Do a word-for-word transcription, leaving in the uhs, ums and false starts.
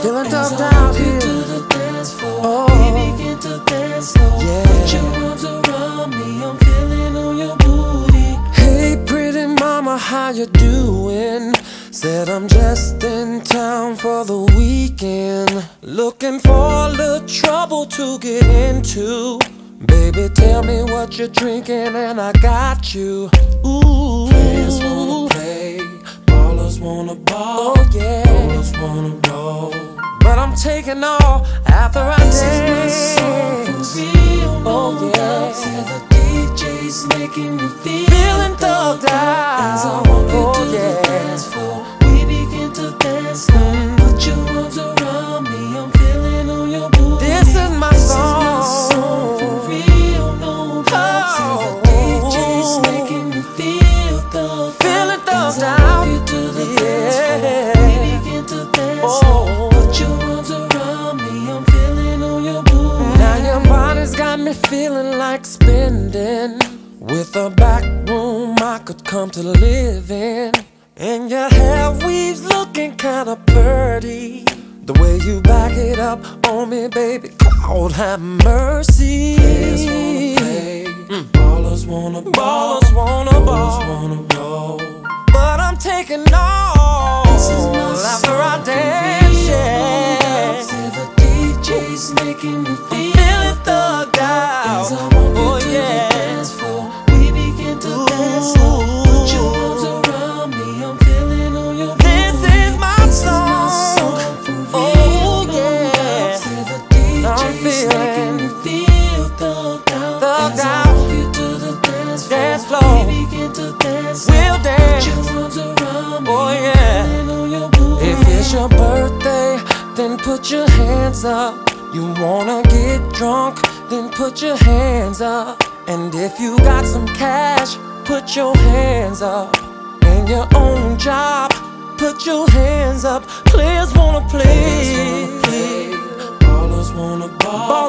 Feeling thugged out here. To the dance floor. Oh. We begin to dance slow. Yeah. Put your arms around me. I'm feeling on your booty. Hey, pretty mama, how you doing? Said I'm just in town for the weekend, looking for a little trouble to get into. Baby, tell me what you're drinking and I got you. Ooh, Players wanna play, ballers wanna ball. oh yeah, Ballers wanna roll. but I'm taking all after I This dance. is my song for real, no Oh, yeah. doubt. Say the D J's making me feel Feeling thugged out. As I walk you Oh, to yeah. the dance floor, we begin to dance slow. Put your arms around me, I'm feeling on your booty. This is my This song. is my song for real, no doubt. Say the D J's making me feel thugged Feeling out. thugged As I walk out. you to the Yeah. dance floor, we begin to dance slow. Oh. Put your arms around me, I'm feeling on your booty. Now your body's got me feeling like spending. With a back room I could come to live in. And your hair weaves looking kinda pretty. The way you back it up on me, baby, Lord have mercy. Players wanna play, ballers wanna ball, Ballers wanna ballers ball, wanna roll. but I'm taking all This is my after I song for dance, real, yeah. Say the D J's making me feel Feeling thugged As I out, walk you oh to yeah. the dance floor, we begin to dance slow. Put your arms around me, I'm feeling on your booty. This is my This is my song. song for real, Oh, no yeah. doubt. Say the D I'm J's feeling making me feel thugged out. thugged As I out. walk you to the dance floor, Dance floor. we begin to dance slow. We'll dance. Put your arms around me, Oh, I'm yeah. feeling on your booty. If it's your birthday, then put your hands up. You wanna get drunk, then put your hands up. And if you got some cash, put your hands up. And your own job, put your hands up. Players wanna play, Players wanna play, ballers wanna ball.